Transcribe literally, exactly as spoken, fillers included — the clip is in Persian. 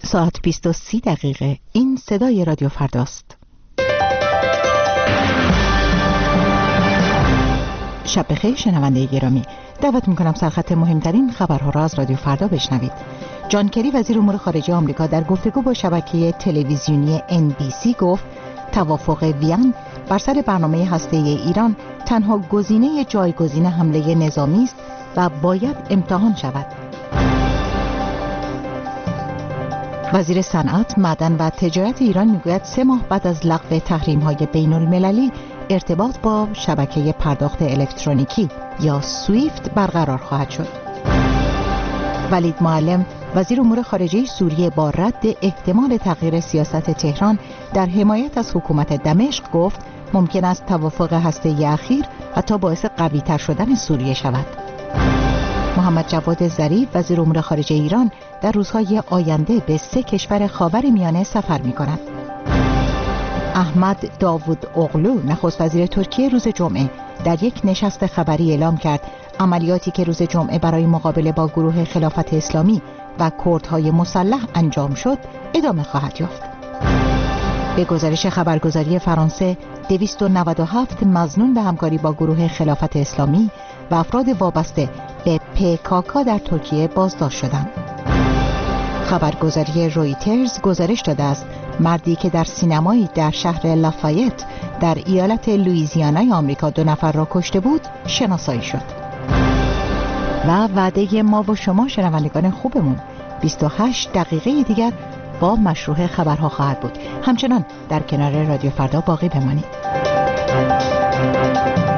ساعت بیست و سی دقیقه. این صدای رادیو فرداست. شب بخیر شنونده گرامی، دعوت میکنم سرخط مهمترین خبرها را از رادیو فردا بشنوید. جان کری وزیر امور خارجه آمریکا در گفتگو با شبکه تلویزیونی ان بی سی گفت توافق وین بر سر برنامه هسته‌ای ایران تنها گزینه جایگزین حمله نظامی است و باید امتحان شود. وزیر صنعت، معدن و تجارت ایران میگوید سه ماه بعد از لغو تحریم‌های بین‌المللی ارتباط با شبکه پرداخت الکترونیکی یا سویفت برقرار خواهد شد. ولید معلم وزیر امور خارجه سوریه با رد احتمال تغییر سیاست تهران در حمایت از حکومت دمشق گفت ممکن است توافق هسته‌ای اخیر حتی باعث قوی‌تر شدن سوریه شود. محمد جواد ظریف وزیر امور خارجه ایران در روزهای آینده به سه کشور خاورمیانه سفر می‌کند. احمد داوود اوغلو نخست وزیر ترکیه روز جمعه در یک نشست خبری اعلام کرد عملیاتی که روز جمعه برای مقابله با گروه خلافت اسلامی و کردهای مسلح انجام شد ادامه خواهد یافت. به گزارش خبرگزاری فرانسه دویست و نود و هفت مظنون به همکاری با گروه خلافت اسلامی و افراد وابسته به پی کا کا در ترکیه بازداشت شدند. خبرگزاری رویترز گزارش داده است مردی که در سینمایی در شهر لافایت در ایالت لوئیزیانای آمریکا دو نفر را کشته بود شناسایی شد. و وعده ما و شما شنوندگان خوبمون بیست و هشت دقیقه دیگر با مشروع خبرها خواهد بود. همچنان در کنار رادیو فردا باقی بمانید.